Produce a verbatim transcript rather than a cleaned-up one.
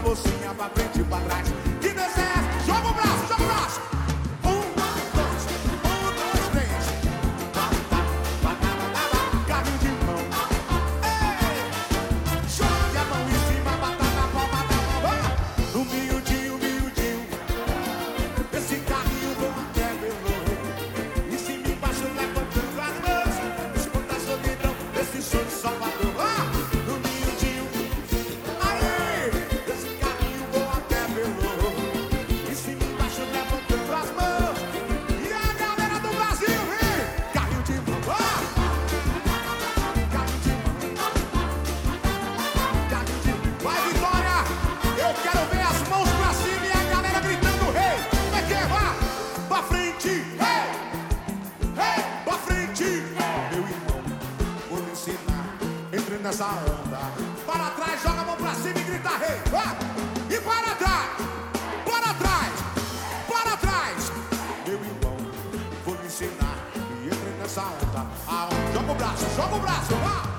mocinha pra frente e pra trás. Que dança é essa? Joga o braço, joga o braço. Um, dois, um, dois, três. Carrinho de mão. Ei! Joga a mão em cima, bata na palma da mão. No miudinho, miudinho. Esse carrinho vou até Belo. Em cima e embaixo levantando as mãos. Escuta a solidão desse show de Salvador. Ah! No miudinho. Aí! Esse carrinho vou até Belo. Em cima e embaixo levantando as mãos. E a galera do Brasil, vem! Carrinho de mão. Ah! Carrinho de mão. Carrinho de mão. Vai, Vitória! Eu quero ver as mãos pra cima e a galera gritando rei! Como é que é? Vá! Pra frente! Rei! Rei! Pra frente! Meu irmão, vou lhe ensinar. Entre nessa onda. Para trás, joga a mão pra cima e grita rei! Vá! E para trás! Para trás! Para trás! Meu irmão, vou lhe ensinar. E entre nessa onda. A onda. Joga o braço, joga o braço! Vá!